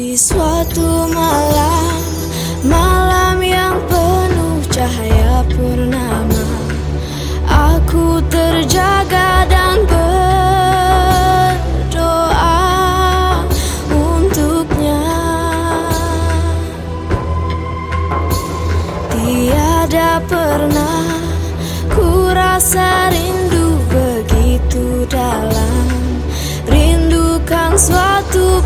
Di suatu malam, malam yang penuh cahaya purnama, aku terjaga dan berdoa untuknya. Tiada pernah ku rasa rindu begitu dalam, rindukan suatu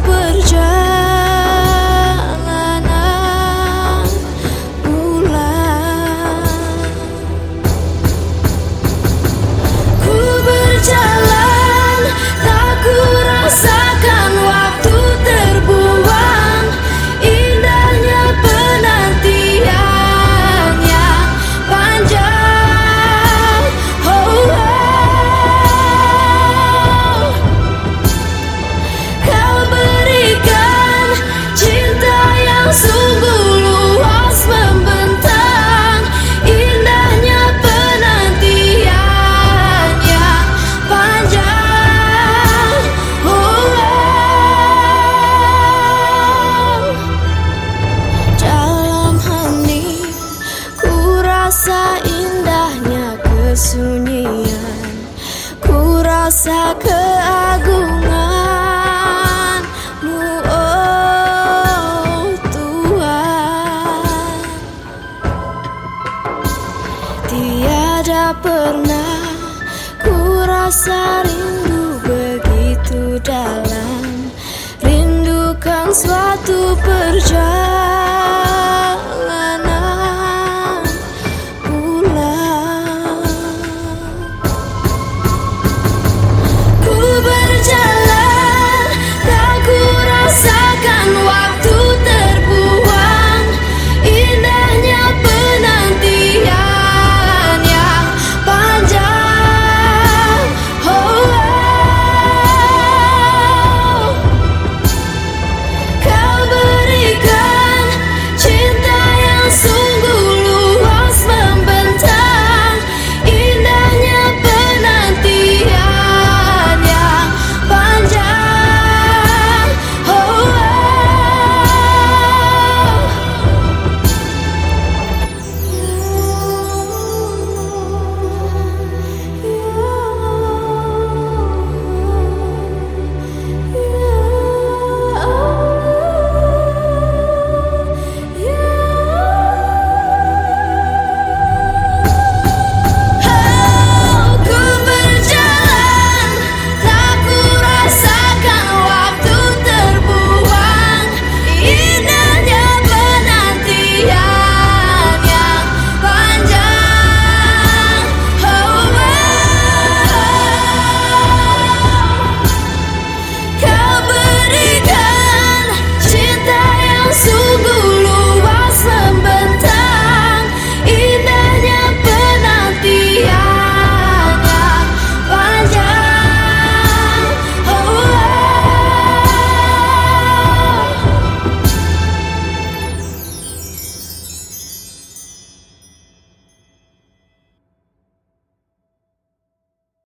perjalanan pulang. Ku berjalan, tak ku rasakan waktu terbuang, indahnya penantian yang panjang. Oh, oh. Kau berikan cinta yang sungguh luas membentang, indahnya penantian yang panjang. Oh, oh. Dalam hening ku rasa indahnya kesunyian, ku rasa keagungan-Mu, oh Tuhan. Tiada pernah ku rasa rindu begitu dalam, rindukan suatu perjalanan